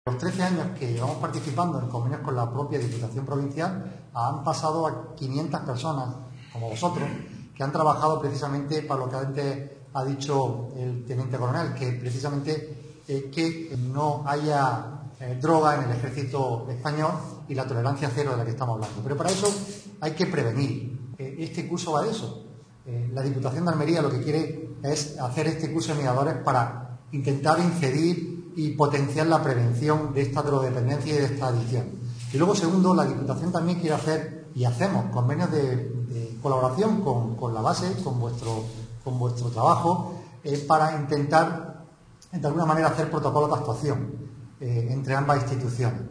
Los 13 años que llevamos participando en convenios con la propia Diputación Provincial han pasado a 500 personas, como vosotros, que han trabajado precisamente para lo que antes ha dicho el Teniente Coronel, que precisamente que no haya droga en el Ejército Español y la tolerancia cero de la que estamos hablando. Pero para eso hay que prevenir. Este curso va de eso. La Diputación de Almería lo que quiere es hacer este curso de mediadores para intentar incidir y potenciar la prevención de esta drogodependencia y de esta adicción. Y luego, segundo, la Diputación también quiere hacer, y hacemos, convenios de colaboración con la base, con vuestro trabajo, para intentar, de alguna manera, hacer protocolos de actuación entre ambas instituciones.